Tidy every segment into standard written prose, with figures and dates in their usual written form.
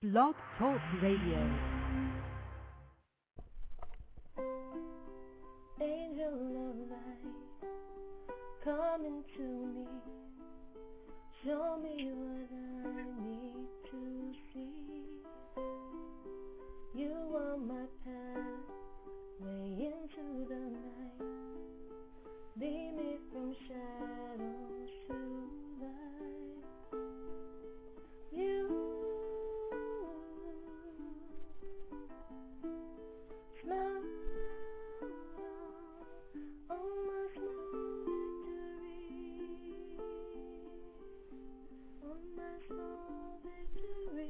Blog Talk Radio. Angel of light, come into me. Show me what I need to see. You are my pathway into the night. Lead me from shadows to light. You smile on my small victory, on my small victory.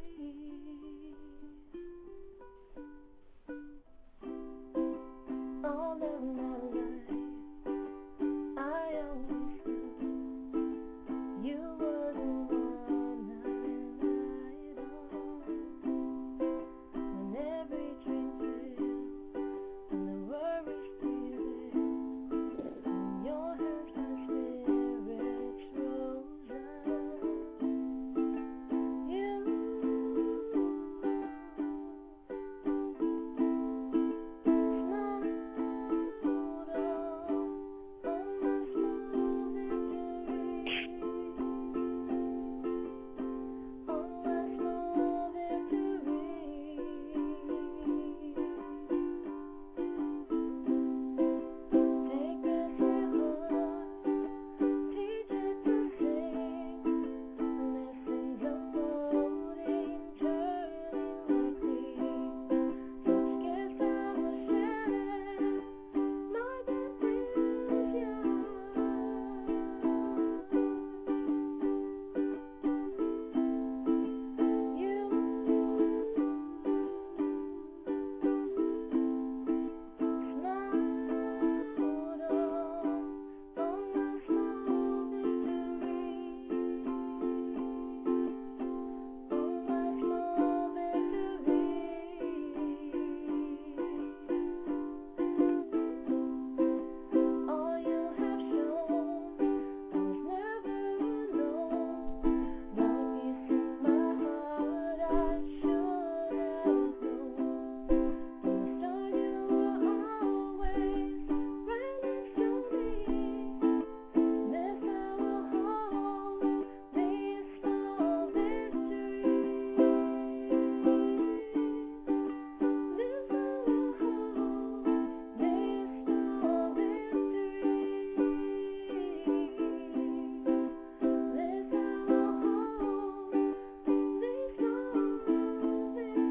All of my life I always knew you were the one I relied on. When every dream failed, when the worries prevailed, in your hands my spirits rose up. You smiled on my small victory, on my small victory. Take this heart, teach it to sing, lessons unfolding, turning weekly. Such gifts I will share, my gift is yours. You smiled on my small victory, on my small victory. All you have shown, I was never alone. Brought peace in my heart, I should have known. From the start you were always right next to me. This I will hold, this small victory. This I will hold, this small victory. This I will hold, this small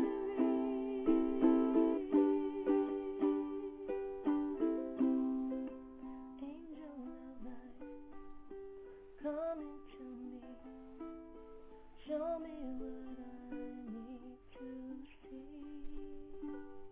victory. Angel of light, come into me. Show me what I need to see.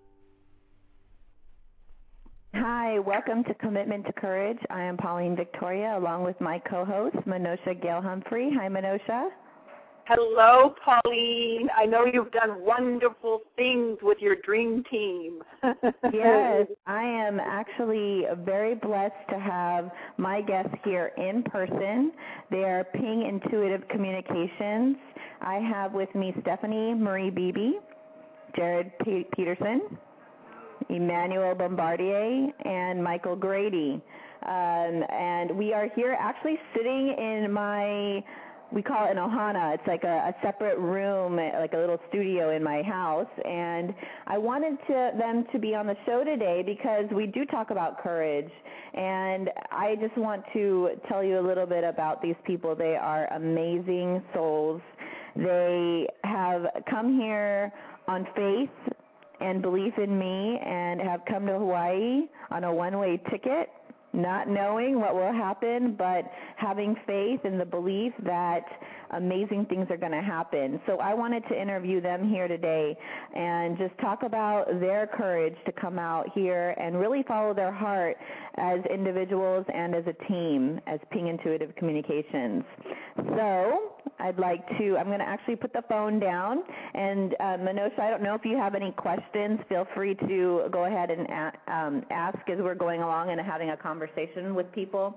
Hi, welcome to Commitment to Courage. I am Pauline Victoria, along with my co-host, Manosha Gale Humphrey. Hi, Manosha. Hello, Pauline. I know you've done wonderful things with your dream team. Yes, I am actually very blessed to have my guests here in person. They are Ping Intuitive Communications. I have with me Stephanie Marie Beebe, Jared Peterson, Emmanuel Bombardier, and Michael Grady. And we are here actually sitting in we call it an ohana. It's like a separate room, like a little studio in my house. And I wanted them to be on the show today because we do talk about courage. And I just want to tell you a little bit about these people. They are amazing souls. They have come here on faith and belief in me and have come to Hawaii on a one-way ticket, not knowing what will happen, but having faith in the belief that amazing things are going to happen. So I wanted to interview them here today and just talk about their courage to come out here and really follow their heart as individuals and as a team, as Ping Intuitive Communications. So I'm going to actually put the phone down. And Manosha, I don't know if you have any questions. Feel free to go ahead and ask as we're going along and having a conversation with people.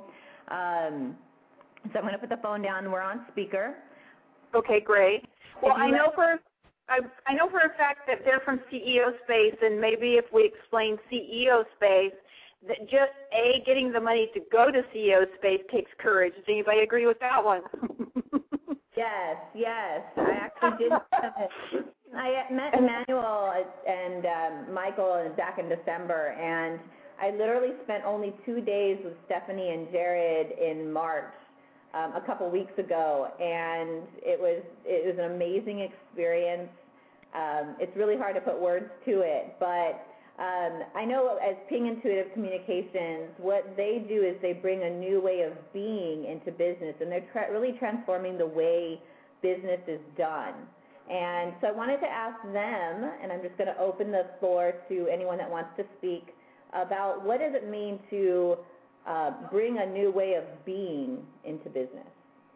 So I'm going to put the phone down. We're on speaker. Okay, great. Well, I know I know for a fact that they're from CEO Space, and maybe if we explain CEO Space, that just getting the money to go to CEO Space takes courage. Does anybody agree with that one? Yes. I actually did. I met Emmanuel and Michael back in December, and I literally spent only 2 days with Stephanie and Jared in March, a couple weeks ago, and it was an amazing experience. It's really hard to put words to it, but I know as Ping Intuitive Communications, what they do is they bring a new way of being into business, and they're really transforming the way business is done. And so I wanted to ask them, and I'm just going to open the floor to anyone that wants to speak, about what does it mean to bring a new way of being into business?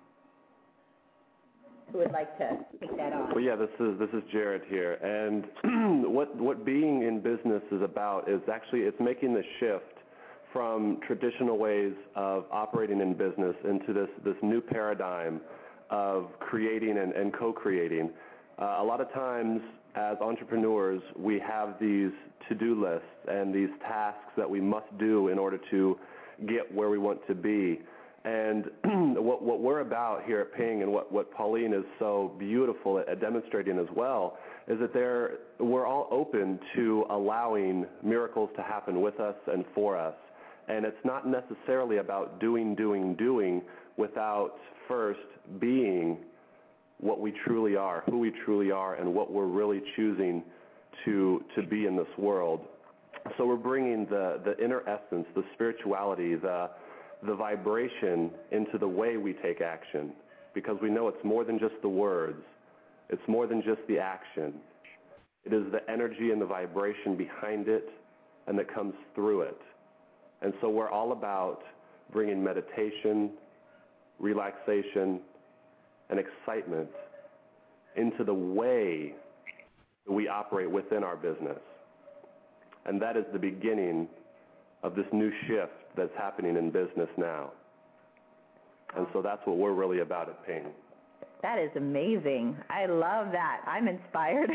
Who would like to take that on? Well, yeah, this is Jared here, and what being in business is about is actually it's making the shift from traditional ways of operating in business into this new paradigm of creating and co-creating. A lot of times as entrepreneurs, we have these to-do lists and these tasks that we must do in order to get where we want to be. And what we're about here at Ping, and what Pauline is so beautiful at demonstrating as well, is that we're all open to allowing miracles to happen with us and for us. And it's not necessarily about doing without first being what we truly are, who we truly are, and what we're really choosing to be in this world. So we're bringing the inner essence, the spirituality, the vibration into the way we take action, because we know it's more than just the words. It's more than just the action. It is the energy and the vibration behind it and that comes through it. And so we're all about bringing meditation, relaxation, and excitement into the way that we operate within our business. And that is the beginning of this new shift that's happening in business now. And so that's what we're really about at Ping. That is amazing. I love that. I'm inspired.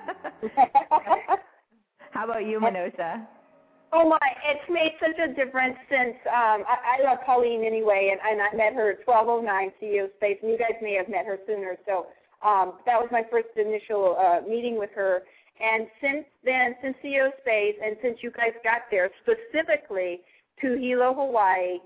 How about you, Minosa? Oh my, it's made such a difference since I love Pauline anyway, and I met her at 1209 CEO Space, and you guys may have met her sooner. So that was my first initial meeting with her. And since then, since CEO Space, and since you guys got there specifically to Hilo, Hawaii,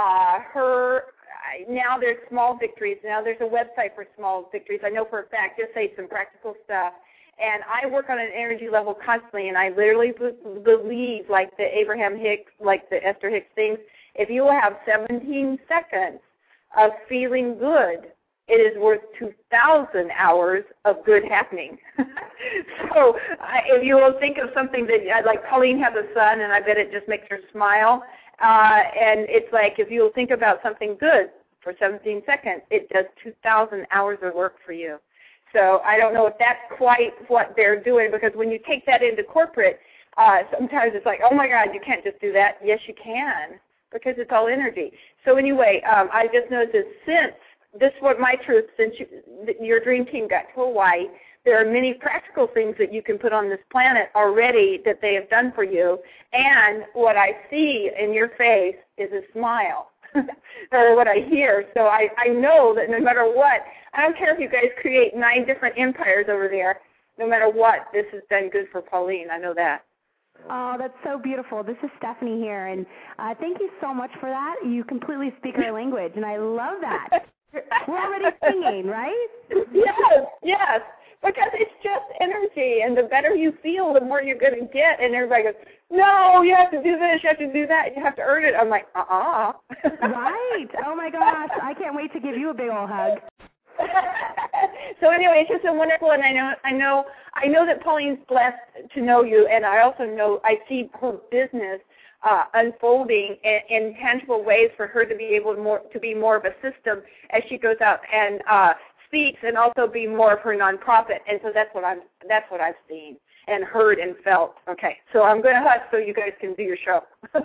now there's small victories. Now there's a website for small victories. I know for a fact, just say some practical stuff. And I work on an energy level constantly, and I literally believe, like the Abraham Hicks, like the Esther Hicks things, if you have 17 seconds of feeling good, it is worth 2,000 hours of good happening. So if you will think of something that, like Pauline has a son, and I bet it just makes her smile, and it's like if you will think about something good for 17 seconds, it does 2,000 hours of work for you. So I don't know if that's quite what they're doing, because when you take that into corporate, sometimes it's like, oh, my God, you can't just do that. Yes, you can, because it's all energy. So anyway, I just noticed that since this is what my truth, since your dream team got to Hawaii, there are many practical things that you can put on this planet already that they have done for you. And what I see in your face is a smile. Or what I hear. So I know that no matter what, I don't care if you guys create 9 different empires over there, no matter what, this has been good for Pauline. I know that. Oh, that's so beautiful. This is Stephanie here, and thank you so much for that. You completely speak our language, and I love that. We're already singing, right? Yes. Because it's just energy, and the better you feel, the more you're going to get. And everybody goes, no, you have to do this, you have to do that, you have to earn it. I'm like, Right. Oh, my gosh. I can't wait to give you a big old hug. So anyway, it's just so wonderful, and I know that Pauline's blessed to know you, and I also know I see her business unfolding in tangible ways for her to be able to be more of a system as she goes out and speaks, and also be more of her nonprofit. And so that's what I've seen and heard and felt. Okay, so I'm going to hush so you guys can do your show.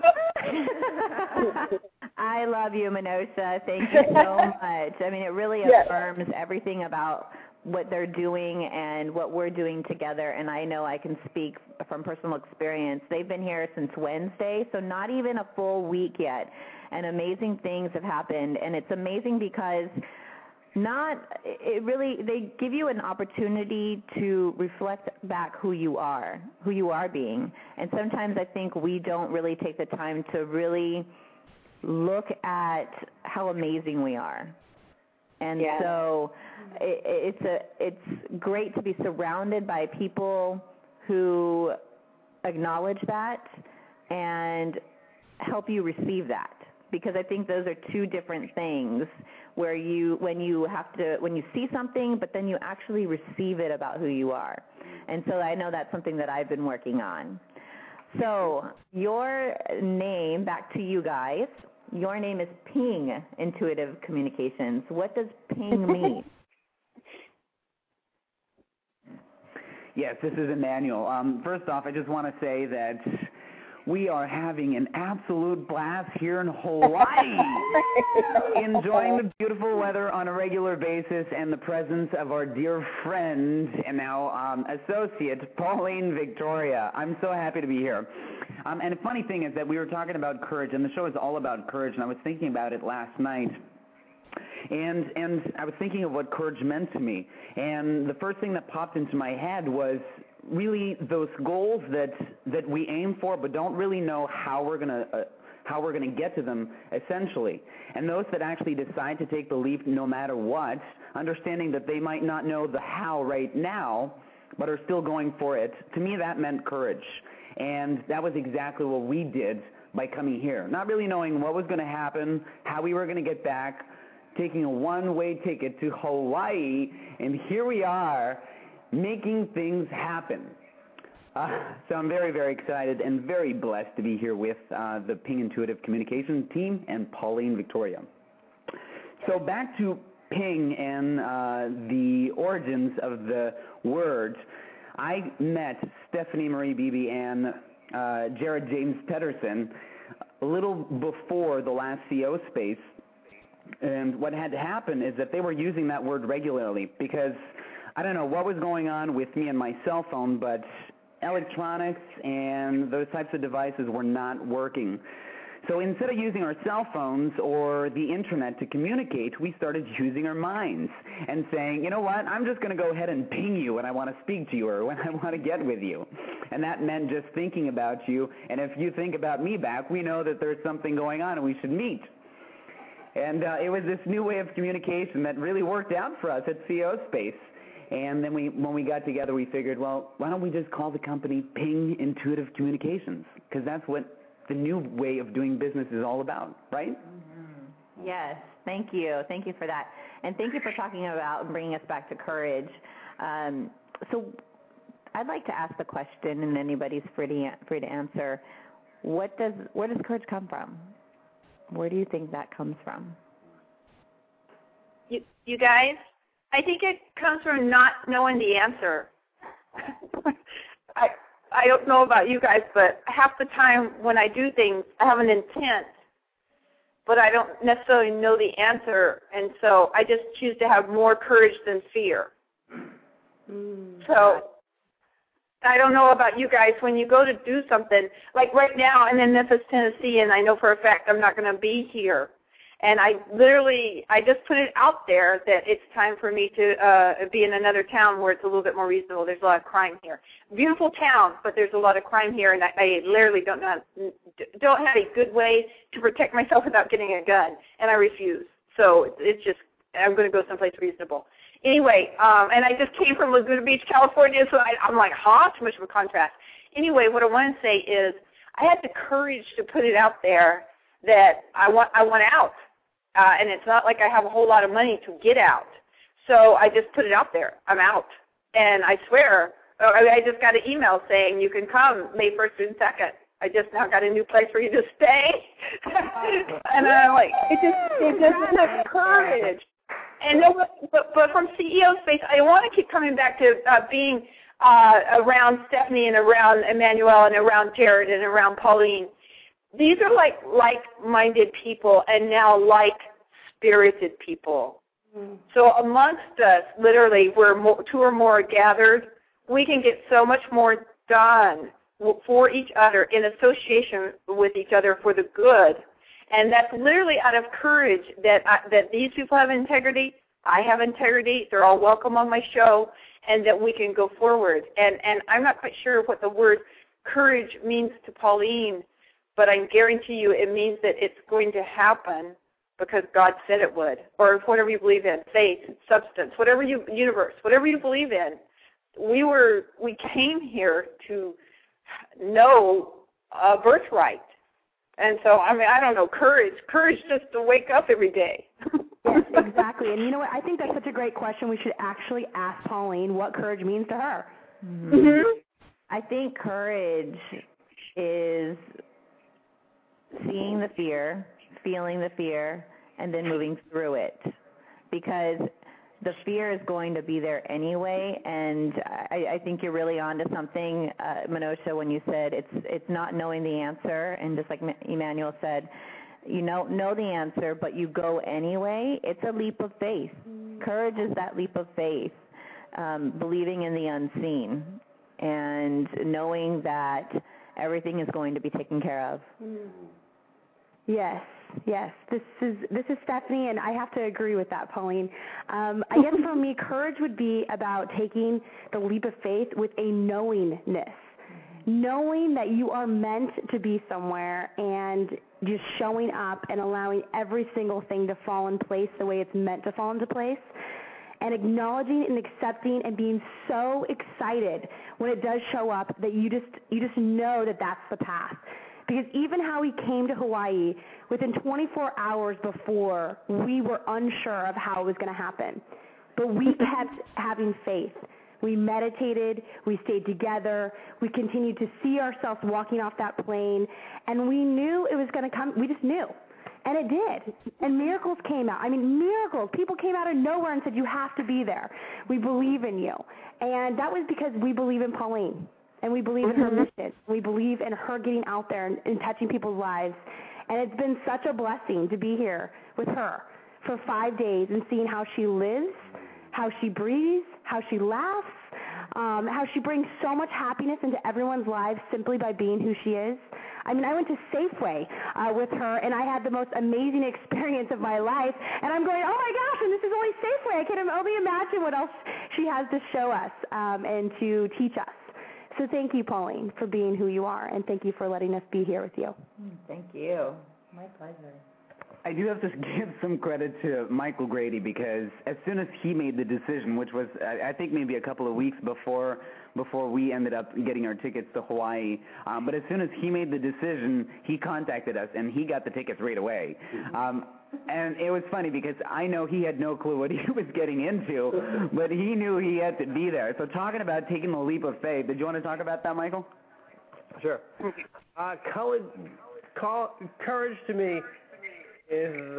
I love you, Minosa. Thank you so much. I mean, it really affirms everything about what they're doing and what we're doing together, and I know I can speak from personal experience. They've been here since Wednesday, so not even a full week yet, and amazing things have happened. And it's amazing because they give you an opportunity to reflect back who you are being. And sometimes I think we don't really take the time to really look at how amazing we are. And so it's great to be surrounded by people who acknowledge that and help you receive that. Because I think those are two different things, where when you see something, but then you actually receive it about who you are. And so I know that's something that I've been working on. So your name, back to you guys, your name is Ping Intuitive Communications. What does Ping mean? Yes, this is Emmanuel. First off, I just want to say that we are having an absolute blast here in Hawaii, enjoying the beautiful weather on a regular basis and the presence of our dear friend and now associate, Pauline Victoria. I'm so happy to be here. And the funny thing is that we were talking about courage, and the show is all about courage, and I was thinking about it last night. And I was thinking of what courage meant to me. And the first thing that popped into my head was really those goals that we aim for but don't really know how we're going to get to them, essentially. And those that actually decide to take the leap no matter what, understanding that they might not know the how right now, but are still going for it. To me, that meant courage. And that was exactly what we did by coming here. Not really knowing what was going to happen, how we were going to get back, taking a one-way ticket to Hawaii, and here we are making things happen. So I'm very, very excited and very blessed to be here with the Ping Intuitive Communications team and Pauline Victoria. So back to Ping and the origins of the word. I met Stephanie Marie Beebe and Jared James Pedersen a little before the last CO Space. And what had to happen is that they were using that word regularly because I don't know what was going on with me and my cell phone, but electronics and those types of devices were not working. So instead of using our cell phones or the internet to communicate, we started using our minds and saying, you know what, I'm just going to go ahead and ping you when I want to speak to you or when I want to get with you. And that meant just thinking about you. And if you think about me back, we know that there's something going on and we should meet. And it was this new way of communication that really worked out for us at CO Space. And then when we got together, we figured, well, why don't we just call the company Ping Intuitive Communications? Because that's what the new way of doing business is all about, right? Mm-hmm. Yes, thank you. Thank you for that. And thank you for talking about and bringing us back to courage. So I'd like to ask the question, and anybody's free to answer. Where does courage come from? Where do you think that comes from? You guys, I think it comes from not knowing the answer. I don't know about you guys, but half the time when I do things, I have an intent, but I don't necessarily know the answer, and so I just choose to have more courage than fear. So I don't know about you guys. When you go to do something, like right now I'm in Memphis, Tennessee, and I know for a fact I'm not going to be here. And I just put it out there that it's time for me to be in another town where it's a little bit more reasonable. There's a lot of crime here. Beautiful town, but there's a lot of crime here, and I literally don't have a good way to protect myself without getting a gun, and I refuse. So it's just, I'm going to go someplace reasonable. Anyway, and I just came from Laguna Beach, California, so I'm like, too much of a contrast. Anyway, what I want to say is I had the courage to put it out there that I want out. And it's not like I have a whole lot of money to get out. So I just put it out there. I'm out. And I swear, I just got an email saying you can come May 1st and 2nd. I just now got a new place for you to stay. And I'm like, it doesn't have courage. And but from CEO Space, I want to keep coming back to being around Stephanie and around Emmanuel and around Jared and around Pauline. These are like-minded people and now like-spirited people. So amongst us, literally, where two or more are gathered, we can get so much more done for each other in association with each other for the good. And that's literally out of courage that these people have integrity, I have integrity, they're all welcome on my show, and that we can go forward. And I'm not quite sure what the word courage means to Pauline, but I guarantee you it means that it's going to happen because God said it would, or whatever you believe in, faith, substance, universe, whatever you believe in. We came here to know a birthright. And so, I mean, I don't know, courage just to wake up every day. Yes, exactly. And you know what? I think that's such a great question. We should actually ask Pauline what courage means to her. Mm-hmm. I think courage is seeing the fear, feeling the fear, and then moving through it. Because the fear is going to be there anyway, and I think you're really onto something, Manosha, when you said it's not knowing the answer, and just like Emmanuel said, you know the answer, but you go anyway. It's a leap of faith. Courage is that leap of faith, believing in the unseen, and knowing that everything is going to be taken care of. Yes. This is Stephanie, and I have to agree with that, Pauline. I guess for me, courage would be about taking the leap of faith with a knowingness, knowing that you are meant to be somewhere and just showing up and allowing every single thing to fall in place the way it's meant to fall into place, and acknowledging and accepting and being so excited when it does show up that you just know that that's the path. Because even how we came to Hawaii, within 24 hours before, we were unsure of how it was going to happen. But we kept having faith. We meditated, we stayed together, we continued to see ourselves walking off that plane, and we knew it was going to come. We just knew. And it did. And miracles came out. I mean, miracles. People came out of nowhere and said, you have to be there. We believe in you. And that was because we believe in Pauline. And we believe in her mission. We believe in her getting out there and touching people's lives. And it's been such a blessing to be here with her for 5 days and seeing how she lives, how she breathes, how she laughs, how she brings so much happiness into everyone's lives simply by being who she is. I mean, I went to Safeway with her, and I had the most amazing experience of my life. And I'm going, oh, my gosh, and this is only Safeway. I can only imagine what else she has to show us and to teach us. So thank you, Pauline, for being who you are, and thank you for letting us be here with you. Thank you. My pleasure. I do have to give some credit to Michael Grady, because as soon as he made the decision, which was I think maybe a couple of weeks before we ended up getting our tickets to Hawaii, but as soon as he made the decision, he contacted us and he got the tickets right away. And it was funny because I know he had no clue what he was getting into, but he knew he had to be there. So talking about taking the leap of faith, did you want to talk about that, Michael? Sure. Courage to me is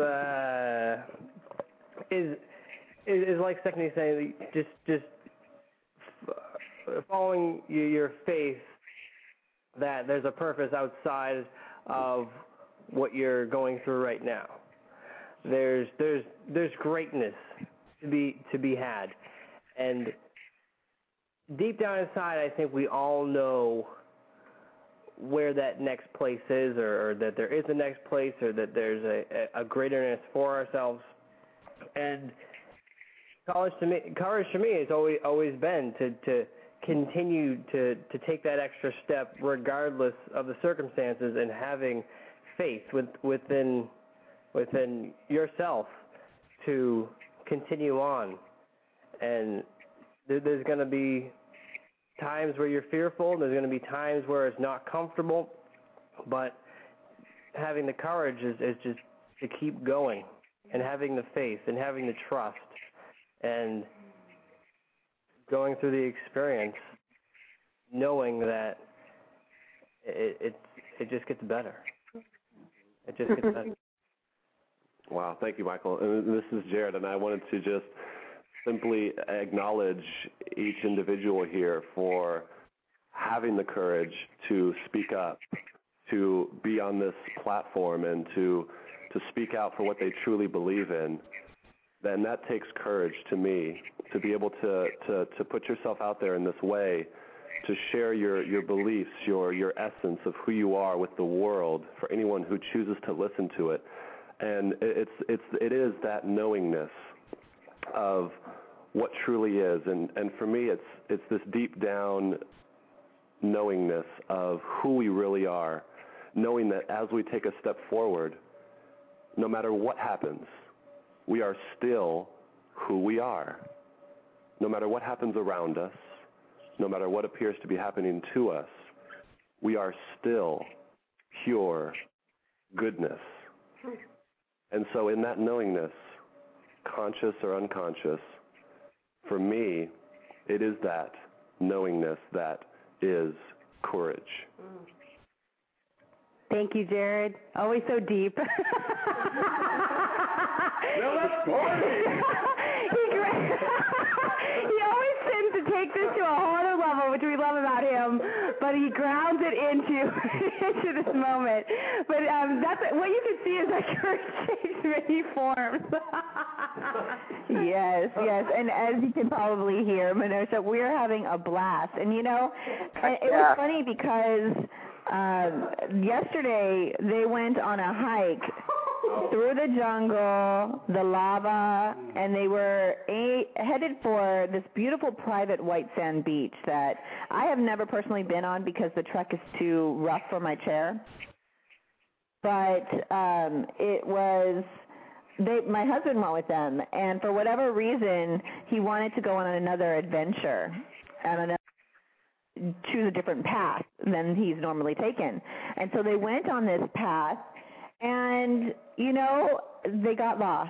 like Stephanie saying, just following your faith that there's a purpose outside of what you're going through right now. There's greatness to be had, and deep down inside, I think we all know where that next place is, or that there is a next place, or that there's a greaterness for ourselves. And courage to me has always been to continue to take that extra step regardless of the circumstances, and having faith within yourself to continue on. And there's going to be times where you're fearful, there's going to be times where it's not comfortable, but having the courage is just to keep going, and having the faith, and having the trust, and going through the experience, knowing that it just gets better. It just gets better. Wow, thank you, Michael. And this is Jared, and I wanted to just simply acknowledge each individual here for having the courage to speak up, to be on this platform, and to speak out for what they truly believe in. then that takes courage to me to be able to put yourself out there in this way, to share your beliefs, your essence of who you are with the world for anyone who chooses to listen to it. And it is that knowingness of what truly is. And for me, it's this deep down knowingness of who we really are, knowing that as we take a step forward, no matter what happens, we are still who we are. No matter what happens around us, no matter what appears to be happening to us, we are still pure goodness. And so in that knowingness, conscious or unconscious, for me, it is that knowingness that is courage. Thank you, Jared. Always so deep. No, that's funny. He always tends to take this to a whole other level, which we love about him, but he grounds it into this moment. But that's what you can see is that courage takes many forms. Yes, and as you can probably hear, Manosha, we're having a blast. And, you know, it was funny because yesterday they went on a hike through the jungle, the lava, and they were headed for this beautiful private white sand beach that I have never personally been on because the trek is too rough for my chair. But my husband went with them, and for whatever reason, he wanted to go on another adventure and choose a different path than he's normally taken. And so they went on this path, and, you know, they got lost.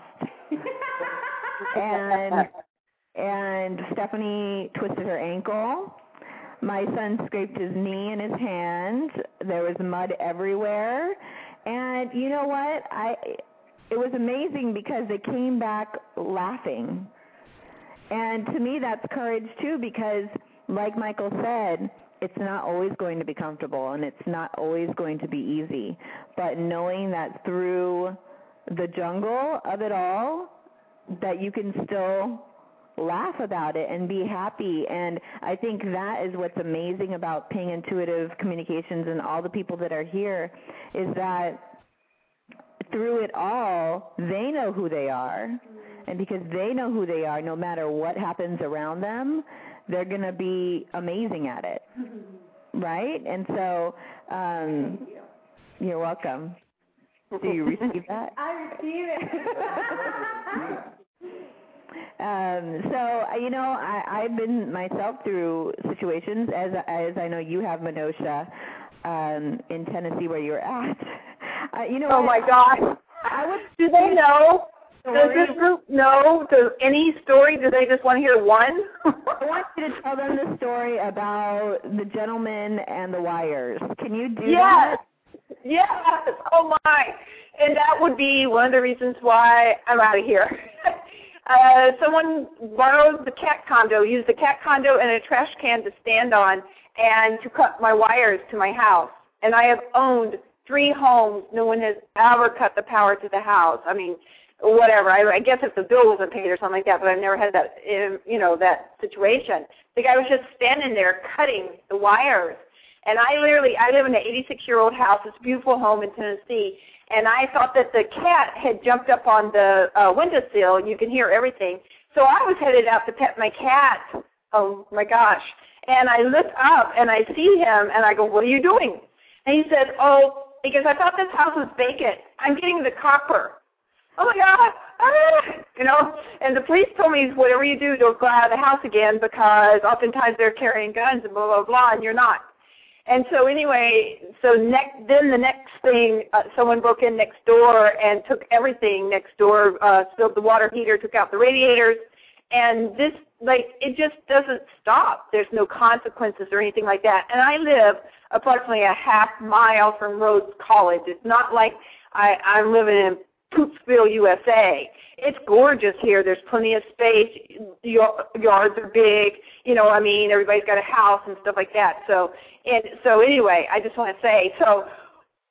and Stephanie twisted her ankle. My son scraped his knee and his hand. There was mud everywhere. And you know what? It was amazing because they came back laughing. And to me, that's courage, too, because like Michael said, it's not always going to be comfortable and it's not always going to be easy. But knowing that through the jungle of it all, that you can still laugh about it and be happy. And I think that is what's amazing about Ping Intuitive Communications and all the people that are here, is that through it all, they know who they are. And because they know who they are, no matter what happens around them, they're going to be amazing at it, right? And so you're welcome. Do you receive that? I receive it. So, you know, I've been myself through situations, as I know you have, Manosha, in Tennessee where you're at. You know, oh, my God. Do they know? Does this group know any story? Do they just want to hear one? I want you to tell them the story about the gentleman and the wires. Can you do that? Yes. Oh, my. And that would be one of the reasons why I'm out of here. Someone borrowed the cat condo, used the cat condo and a trash can to stand on and to cut my wires to my house. And I have owned 3 homes. No one has ever cut the power to the house. I mean, whatever. I guess if the bill wasn't paid or something like that, but I've never had that, that situation. The guy was just standing there cutting the wires. And I live in an 86-year-old house. It's a beautiful home in Tennessee. And I thought that the cat had jumped up on the windowsill, and you can hear everything. So I was headed out to pet my cat. Oh, my gosh. And I look up, and I see him, and I go, what are you doing? And he said, because I thought this house was vacant. I'm getting the copper. Oh, my God. And the police told me, whatever you do, don't go out of the house again, because oftentimes they're carrying guns and blah, blah, blah, and you're not. And so anyway, then the next thing, someone broke in next door and took everything next door, spilled the water heater, took out the radiators, and this, it just doesn't stop. There's no consequences or anything like that. And I live approximately a half mile from Rhodes College. It's not like I'm living in Poopsville, USA. It's gorgeous here. There's plenty of space. Yards are big. Everybody's got a house and stuff like that. So anyway, I just want to say, so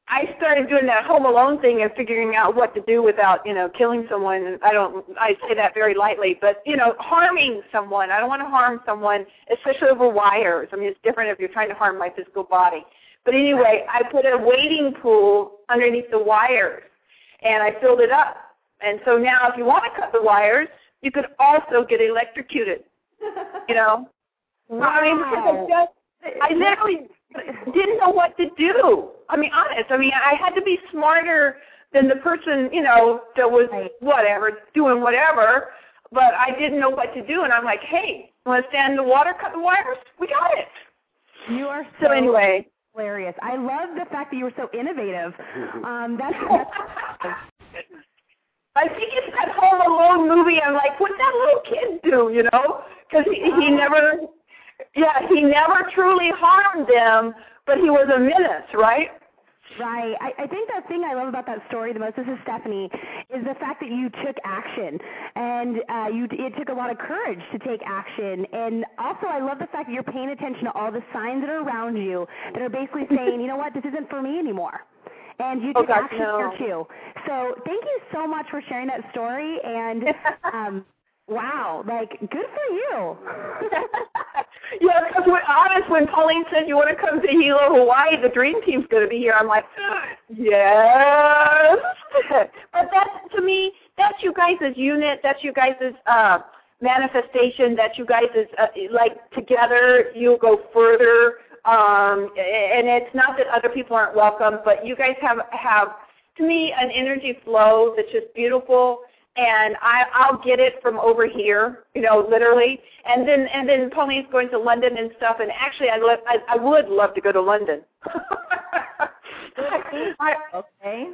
I started doing that Home Alone thing and figuring out what to do without, killing someone. And I say that very lightly, but, harming someone. I don't want to harm someone, especially over wires. I mean, it's different if you're trying to harm my physical body. But anyway, I put a wading pool underneath the wires, and I filled it up. And so now if you want to cut the wires, you could also get electrocuted, Wow. I mean, because I literally didn't know what to do. I mean, honest. I mean, I had to be smarter than the person, that was doing whatever, but I didn't know what to do. And I'm like, hey, want to stand in the water, cut the wires? We got it. You are so anyway. Hilarious. I love the fact that you were so innovative. That's I think it's that Home Alone movie. I'm like, what'd that little kid do, Because he never truly harmed them, but he was a menace, right? Right. I think the thing I love about that story the most, this is Stephanie, is the fact that you took action, and it took a lot of courage to take action. And also I love the fact that you're paying attention to all the signs that are around you that are basically saying, you know what, this isn't for me anymore. And you took action here too. So thank you so much for sharing that story, and wow, good for you. Yeah, because when Pauline said you want to come to Hilo, Hawaii, the Dream Team's going to be here, I'm like, yes. But to me, that's you guys' unit, that's you guys' manifestation, that's you guys' together you'll go further. And it's not that other people aren't welcome, but you guys have to me, an energy flow that's just beautiful. And I'll get it from over here, literally. And then Pauline's going to London and stuff. And actually, I would love to go to London. Okay.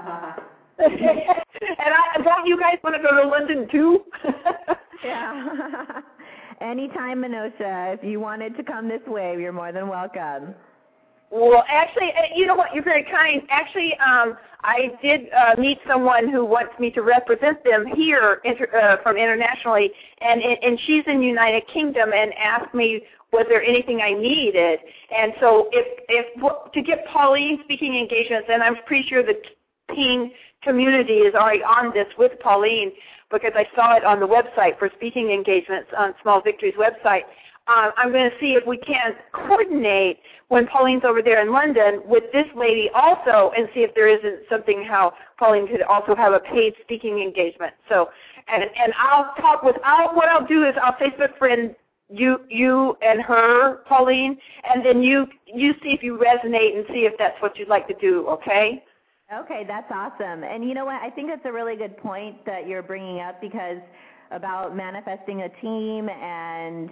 And don't you guys want to go to London too? Yeah. Anytime, Minosha. If you wanted to come this way, you're more than welcome. Well, actually, you know what? You're very kind. Actually, I did meet someone who wants me to represent them here from internationally, and she's in the United Kingdom, and asked me was there anything I needed. And so if to get Pauline speaking engagements, and I'm pretty sure the Ping community is already on this with Pauline, because I saw it on the website for speaking engagements on Small Victories website. I'm going to see if we can coordinate when Pauline's over there in London with this lady also, and see if there isn't something how Pauline could also have a paid speaking engagement. So, and I'll talk with, what I'll do is I'll Facebook friend you and her, Pauline, and then you see if you resonate and see if that's what you'd like to do, okay? Okay, that's awesome. And you know what? I think that's a really good point that you're bringing up, because about manifesting a team, and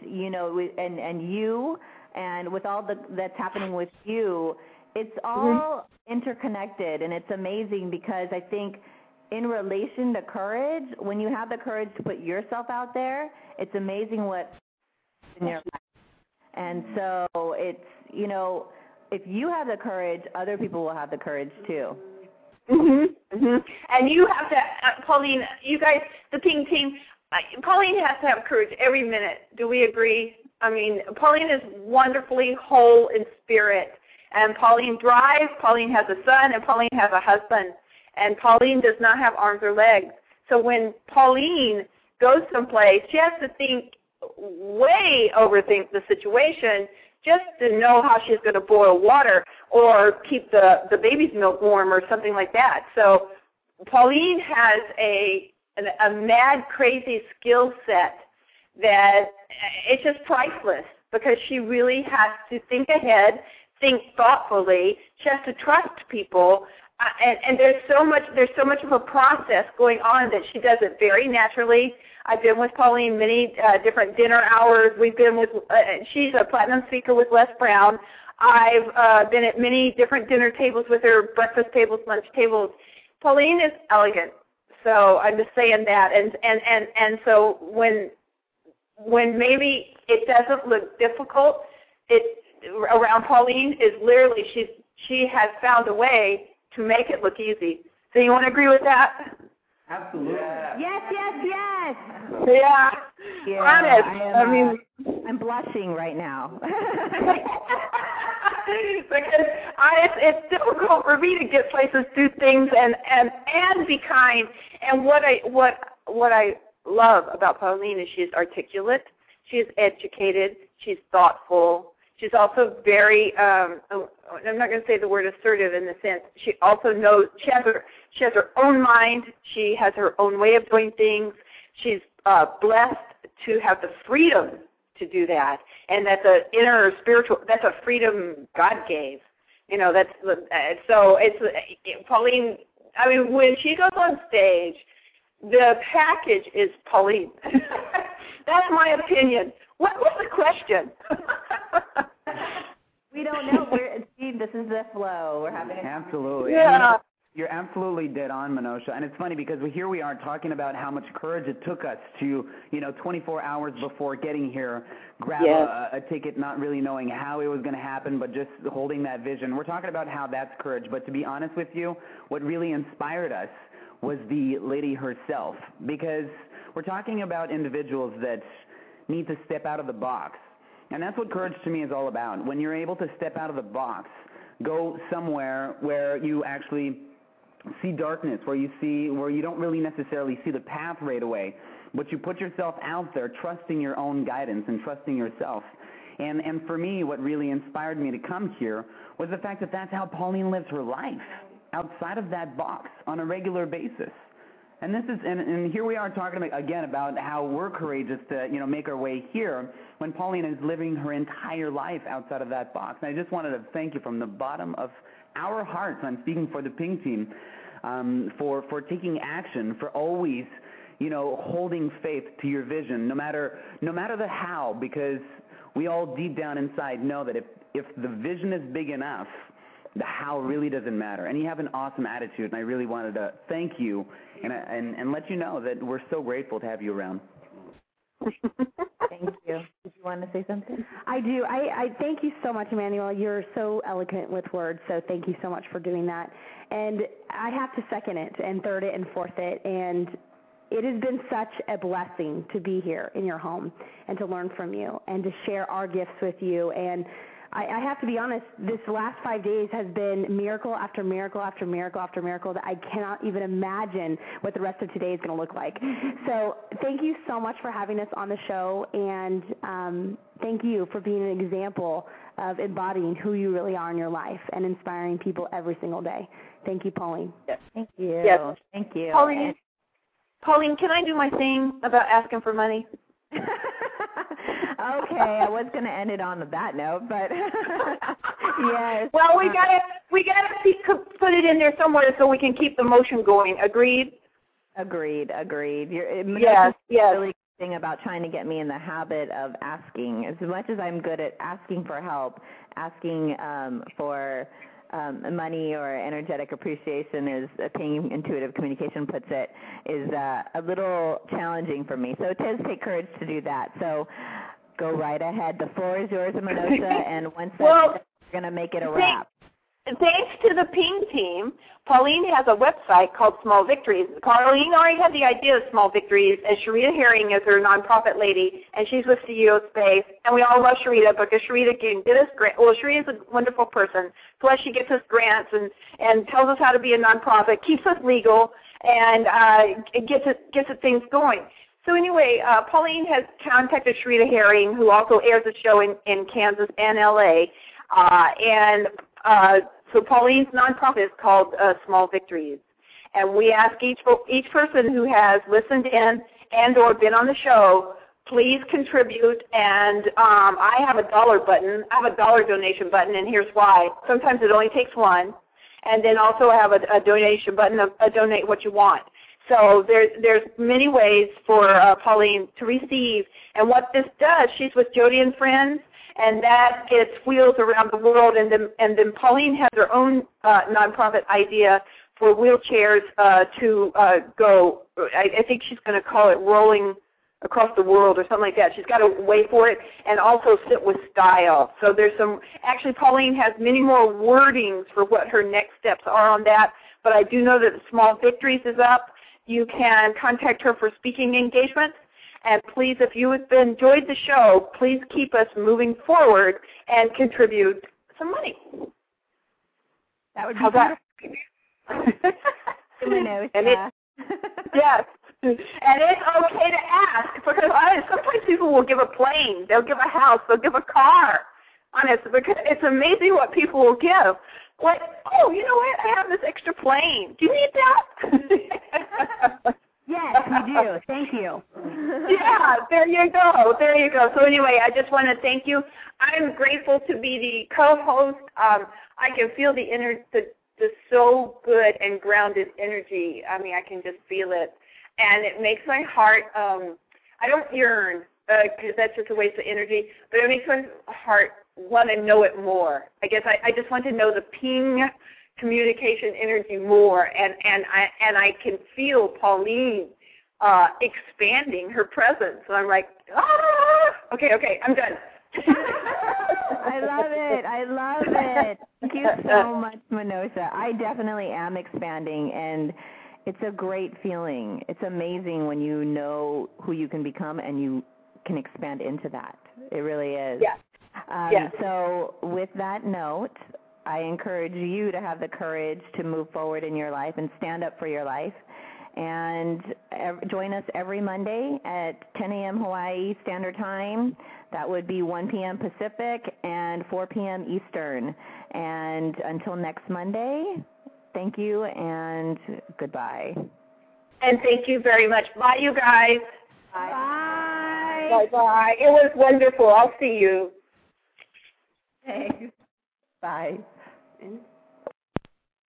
and with all that's happening with you, it's all interconnected, and it's amazing, because I think in relation to courage, when you have the courage to put yourself out there, it's amazing what's in your life. And so it's, if you have the courage, other people will have the courage too. And you have to, Pauline, you guys, the Ping team, Pauline has to have courage every minute. Do we agree? I mean, Pauline is wonderfully whole in spirit. And Pauline drives, Pauline has a son, and Pauline has a husband. And Pauline does not have arms or legs. So when Pauline goes someplace, she has to overthink the situation just to know how she's going to boil water or keep the baby's milk warm or something like that. So Pauline has a mad, crazy skill set that it's just priceless, because she really has to think ahead, think thoughtfully. She has to trust people, and there's so much of a process going on that she does it very naturally. I've been with Pauline many different dinner hours. We've been with she's a platinum speaker with Les Brown. I've been at many different dinner tables with her, breakfast tables, lunch tables. Pauline is elegant. So I'm just saying that, and so when maybe it doesn't look difficult, around Pauline is literally she has found a way to make it look easy. So you want to agree with that? Absolutely. Yes. Yeah. Honest. I'm blushing right now. Because it's difficult for me to get places, do things, and be kind. And what I love about Pauline is she's articulate, she's educated, she's thoughtful. She's also very, I'm not going to say the word assertive in the sense, she also knows, she has her own mind, she has her own way of doing things. She's blessed to have the freedom to do that, and that's an inner spiritual, that's a freedom God gave. You know, that's, so it's, Pauline, I mean, when she goes on stage, the package is Pauline. That's my opinion. What was the question? We don't know. This is the flow. We're having Absolutely. Yeah. You're absolutely dead on, Manosha. And it's funny because here we are talking about how much courage it took us to, 24 hours before getting here, grab a ticket, not really knowing how it was going to happen, but just holding that vision. We're talking about how that's courage. But to be honest with you, what really inspired us was the lady herself, because we're talking about individuals that need to step out of the box. And that's what courage to me is all about. When you're able to step out of the box, go somewhere where you actually see darkness, where you don't really necessarily see the path right away, but you put yourself out there trusting your own guidance and trusting yourself. And for me, what really inspired me to come here was the fact that that's how Pauline lives her life, outside of that box on a regular basis. And this is, and here we are talking again about how we're courageous to, make our way here when Pauline is living her entire life outside of that box. And I just wanted to thank you from the bottom of our hearts. I'm speaking for the Pink Team, for taking action, for always, holding faith to your vision, no matter the how, because we all deep down inside know that if the vision is big enough, the how really doesn't matter. And you have an awesome attitude, and I really wanted to thank you and let you know that we're so grateful to have you around. Thank you. Did you want to say something? I do. I thank you so much, Emmanuel. You're so eloquent with words, so thank you so much for doing that. And I have to second it and third it and fourth it. And it has been such a blessing to be here in your home and to learn from you and to share our gifts with you. And I have to be honest, this last 5 days has been miracle after miracle after miracle after miracle that I cannot even imagine what the rest of today is going to look like. So thank you so much for having us on the show, and thank you for being an example of embodying who you really are in your life and inspiring people every single day. Thank you, Pauline. Yes. Thank you. Yes. Thank you. Pauline, can I do my thing about asking for money? Okay, I was going to end it on that note, but yes. Well, we gotta put it in there somewhere so we can keep the motion going. Agreed. Agreed. Yes. Really good thing about trying to get me in the habit of asking. As much as I'm good at asking for help, asking for money or energetic appreciation, is Ping Intuitive Communication puts it, is a little challenging for me. So it does take courage to do that. So go right ahead. The floor is yours, Manosha, and once we're going to make it a wrap. Thanks to the Ping Team, Pauline has a website called Small Victories. Pauline already had the idea of Small Victories, and Sharita Herring is her nonprofit lady, and she's with CEO Space. And we all love Sharita because Sharita can get us grants. Well, Sharita's a wonderful person. Plus, she gets us grants and tells us how to be a nonprofit, keeps us legal, and gets us things going. So anyway, Pauline has contacted Sharita Herring, who also airs a show in Kansas and L.A., so Pauline's nonprofit is called Small Victories. And we ask each person who has listened in and or been on the show, please contribute. And I have a dollar button. I have a dollar donation button, and here's why. Sometimes it only takes one. And then also I have a donation button, a donate what you want. So there's many ways for Pauline to receive. And what this does, she's with Jody and Friends, and that gets wheels around the world. And then Pauline has her own nonprofit idea for wheelchairs to go. I think she's going to call it Rolling Across the World or something like that. She's got a way for it, and also Sit with Style. So there's some. Actually, Pauline has many more wordings for what her next steps are on that. But I do know that Small Victories is up. You can contact her for speaking engagements. And please, if you have enjoyed the show, please keep us moving forward and contribute some money. That would be How's that? Minosa. Yes. And it's okay to ask, because sometimes people will give a plane, they'll give a house, they'll give a car. Honest, because it's amazing what people will give. Like, oh, you know what? I have this extra plane. Do you need that? Yes, we do. Thank you. Yeah, there you go. There you go. So anyway, I just want to thank you. I'm grateful to be the co-host. I can feel the so good and grounded energy. I mean, I can just feel it. And it makes my heart, I don't yearn, because that's just a waste of energy, but it makes my heart want to know it more. I guess I just want to know the ping communication energy more, and I can feel Pauline expanding her presence. And I'm like, okay, I'm done. I love it. Thank you so much, Minosa. I definitely am expanding, and it's a great feeling. It's amazing when you know who you can become and you can expand into that. It really is. Yes. Yes. So with that note, I encourage you to have the courage to move forward in your life and stand up for your life. And join us every Monday at 10 a.m. Hawaii Standard Time. That would be 1 p.m. Pacific and 4 p.m. Eastern. And until next Monday, thank you and goodbye. And thank you very much. Bye, you guys. Bye. Bye-bye. It was wonderful. I'll see you. Thanks. Bye.